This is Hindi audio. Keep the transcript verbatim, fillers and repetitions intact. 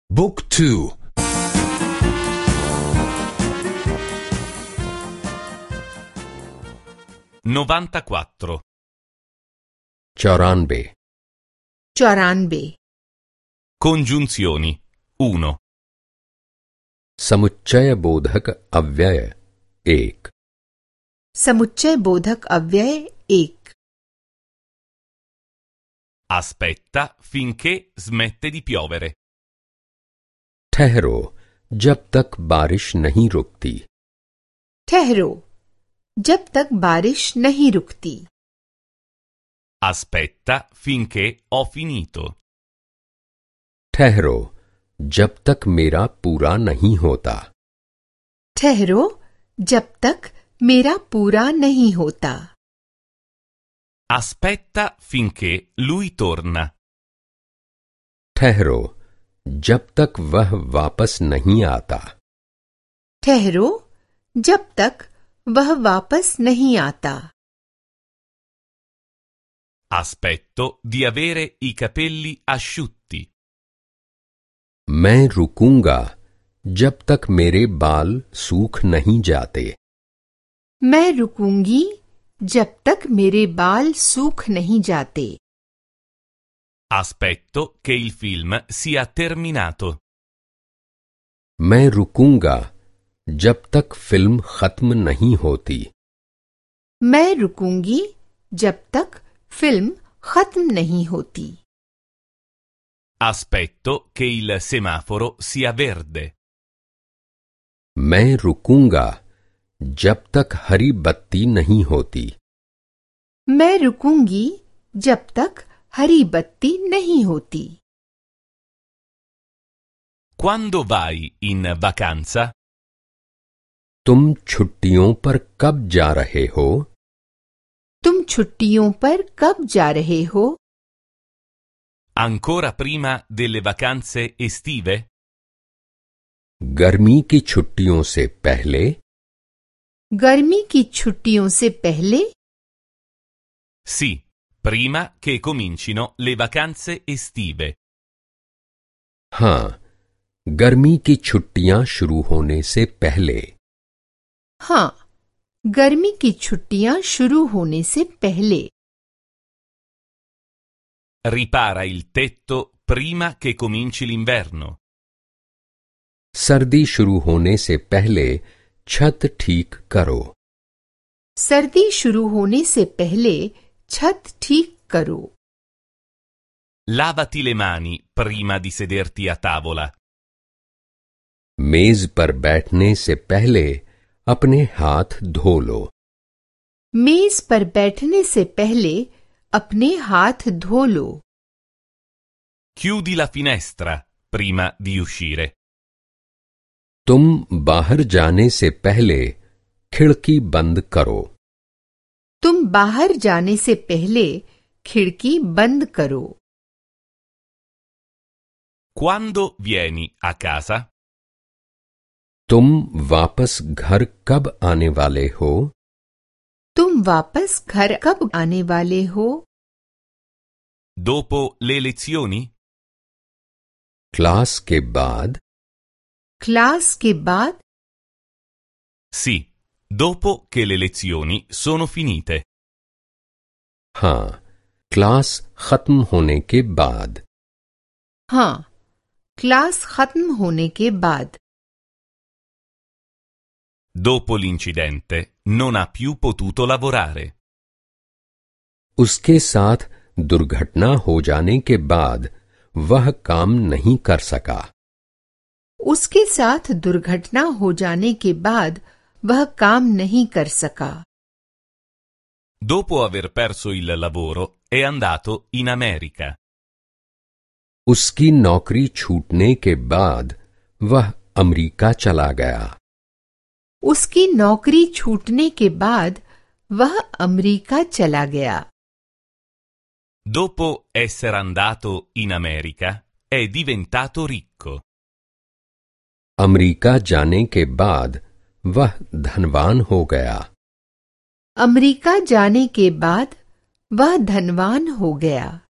บุ๊กทู novantaquattro चौरानबे चौरानबे Congiunzioni uno समुच्चय बोधक अव्यय एक समुच्चय बोधक अव्यय एक Aspetta finché smette di piovere. ठहरो जब तक बारिश नहीं रुकती। ठहरो जब तक बारिश नहीं रुकती। Aspetta finché ho finito. ठहरो जब तक मेरा पूरा नहीं होता। ठहरो जब तक मेरा पूरा नहीं होता। Aspetta finché lui torna. ठहरो जब तक वह वापस नहीं आता। ठहरो जब तक वह वापस नहीं आता। Aspetto di avere i capelli asciutti. मैं रुकूंगा जब तक मेरे बाल सूख नहीं जाते। मैं रुकूंगी जब तक मेरे बाल सूख नहीं जाते। Aspetto che il film sia terminato. मैं रुकूंगा जब तक फिल्म खत्म नहीं होती। मैं रुकूंगी जब तक फिल्म खत्म नहीं होती। Aspetto che il semaforo sia verde. मैं रुकूंगा जब तक हरी बत्ती नहीं होती। मैं रुकूंगी जब तक हरी बत्ती नहीं होती। Quando vai in vacanza? तुम छुट्टियों पर कब जा रहे हो? तुम छुट्टियों पर कब जा रहे हो? Ancora prima delle vacanze estive? गर्मी की छुट्टियों से पहले? गर्मी की छुट्टियों से पहले? Sì, prima che comincino le vacanze estive. हाँ, गर्मी की छुट्टियां शुरू होने से पहले। हाँ, गर्मी की छुट्टियां शुरू होने से पहले। Ripara il tetto prima che cominci l'inverno. सर्दी शुरू होने से पहले छत ठीक करो। सर्दी शुरू होने से पहले छत ठीक करो। Lavati le mani prima di sederti a tavola. मेज पर बैठने से पहले अपने हाथ धो लो। मेज पर बैठने से पहले अपने हाथ धो लो। Chiudi la finestra prima di uscire. तुम बाहर जाने से पहले खिड़की बंद करो। तुम बाहर जाने से पहले खिड़की बंद करो। Quando vieni a casa? तुम वापस घर कब आने वाले हो? तुम वापस घर कब आने वाले हो? Dopo le lezioni? क्लास के बाद? क्लास के बाद? Sì, dopo che le lezioni sono finite. हाँ, क्लास खत्म होने के बाद। हाँ, क्लास खत्म होने के बाद। Dopo l'incidente non ha più potuto lavorare. उसके साथ दुर्घटना हो जाने के बाद वह काम नहीं कर सका। उसके साथ दुर्घटना हो जाने के बाद वह काम नहीं कर सका। Dopo aver perso il lavoro è andato in America. उसकी नौकरी छूटने के बाद वह अमेरिका चला गया। उसकी नौकरी छूटने के बाद वह अमेरिका चला गया। Dopo essere andato in America è diventato ricco. America जाने के बाद वह धनवान हो गया। अमेरिका जाने के बाद वह धनवान हो गया।